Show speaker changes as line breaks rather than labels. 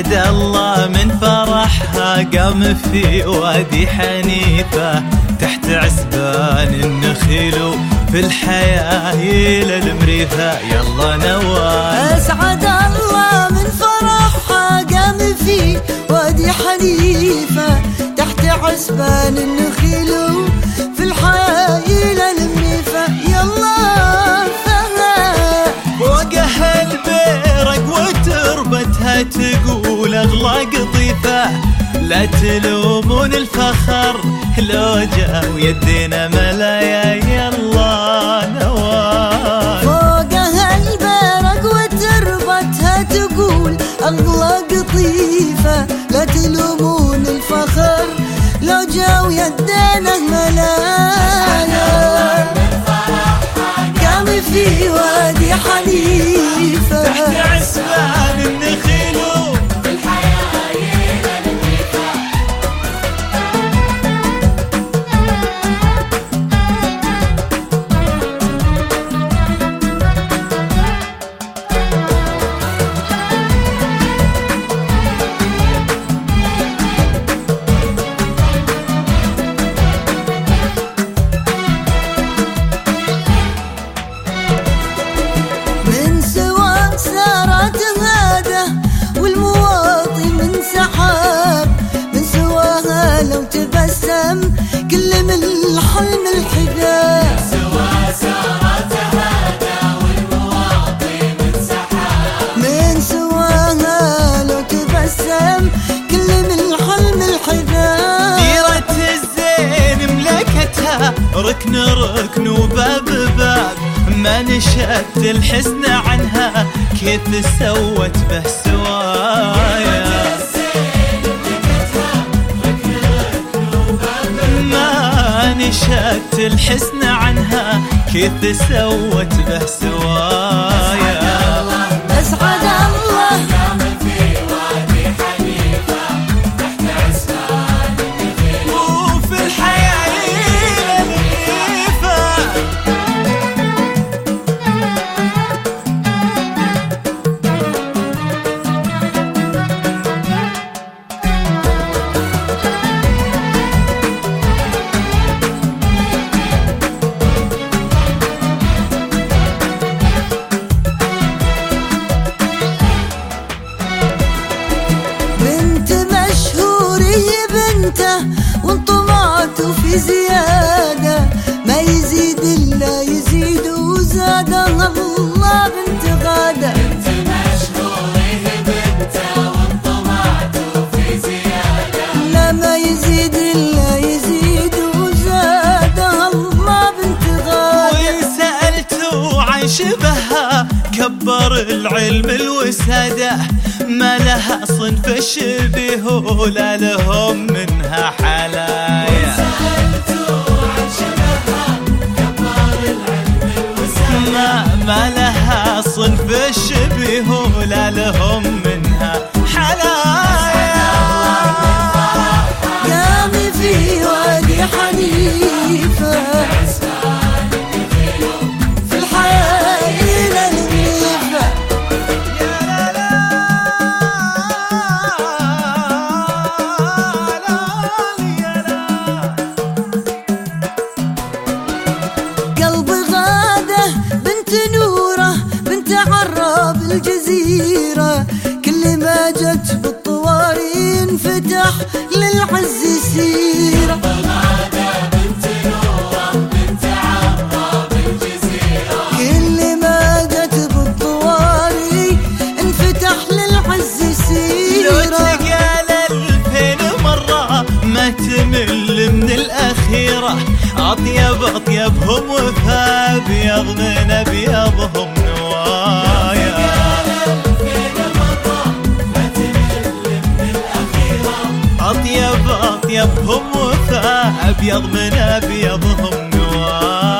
أسعد الله من فرحها قام في وادي حنيفة تحت عسبان النخيل في الحيايل المريفة. يلا نواف
أسعد الله من فرحها قام في وادي حنيفة تحت عسبان النخيل في الحيايل المريفة. يلا
فوقها البيرق وتربتها تقول أغلى قطيفة لا تلومون الفخر لو جا ويدينا ملايا. يلا نواف
فوقها البيرق وتربتها تقول أغلى قطيفة لا تلومون الفخر لو جا ويدينا ملايا. قام في وادي حنيفة
تحت عسبان النخيل
في الحيايل المريفة.
من سوا سارت غادة والمواطي من سحاب من سواها لو تبسم كل من الحلم الحجاب.
سوا سارت غادة والمواطي من سحاب
من سواها لو تبسم كل من الحلم الحجاب.
ديرة الزين ملكتها ركن ركن وباب باب ما نشأت الحسن عنها كيف سوت به سوايا. ما نشأت الحسن عنها كيف سوت به سوايا.
أسعد الله
قام في وادي حنيفة تحت عسبان النخيل
وفي الحيايل المريفة.
بنت مشهور هي بنته وانطمعته في زيادة ما يزيد إلا يزيد وزادها الله. بنت غادة
بنت مشهور هي بنته وانطمعته في زيادة
لا ما يزيد إلا يزيد وزادها الله. بنت غادة
وإن سألتوا عن شبهها كبر العلم الوسادة ما لها صنف الشبيه ولا لهم منها حلايا.
سألتوا عن شبهها كبر العلم الوسادة
ما لها صنف الشبيه ولا لهم منها حلايا.
قام في وادي حنيفة في الحيايل المريفة. قلب غادة بنت نورة بنت عراب الجزيرة كل ما جت بالطواري انفتح للعز سيرة.
غادة بنت نورة بنت عراب الجزيرة
كل ما جت بالطواري انفتح للعز
لو
سيرة.
تقال 2000 مرة ما تمل من الأخيرة أطيبهم وفا أبيض من أبيضهم نوايا. أطيبهم وفا أبيض من أبيضهم نوايا.